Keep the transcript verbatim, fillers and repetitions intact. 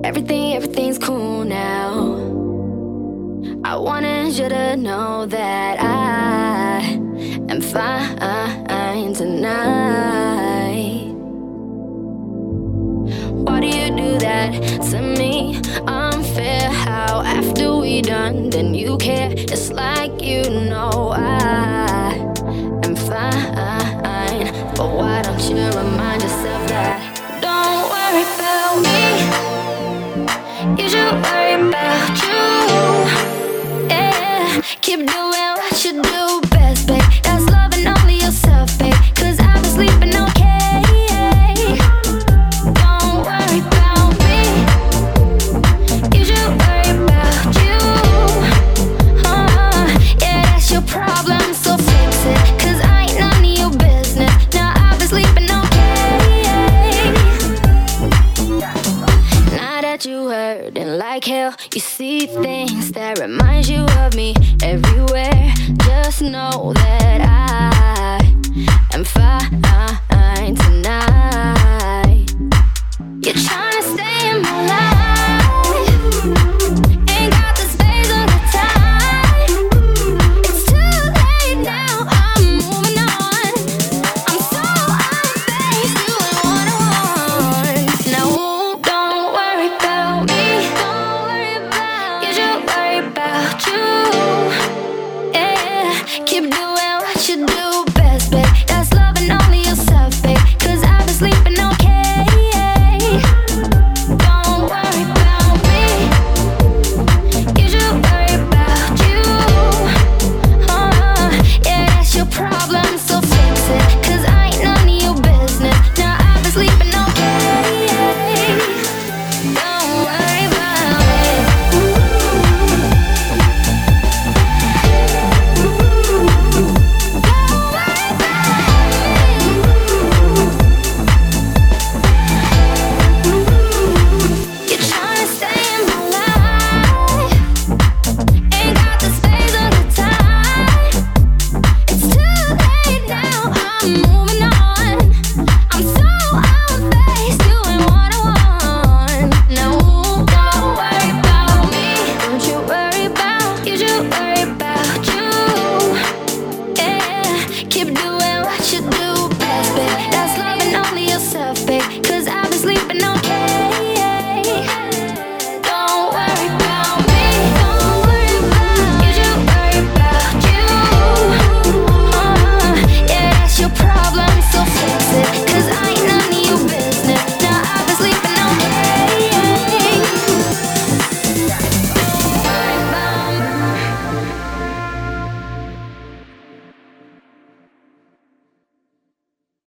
Everything, everything's cool now. I wanted you to know that I am fine tonight. Why do you do that to me? Unfair how after we done, then you care. It's like you know I am fine. But why don't you remind yourself that? Don't worry about me, you should worry about you. Yeah, keep doing what you do best, babe. That's loving only yourself, babe. Cause I've been sleeping okay. Don't worry about me, you should worry about you. uh, Yeah, that's your problem, so fix it. Cause I ain't none of your business. Now I've been sleeping okay. Now that you hurting like hell, you see things that remind you of me everywhere. Just know that I am fine tonight.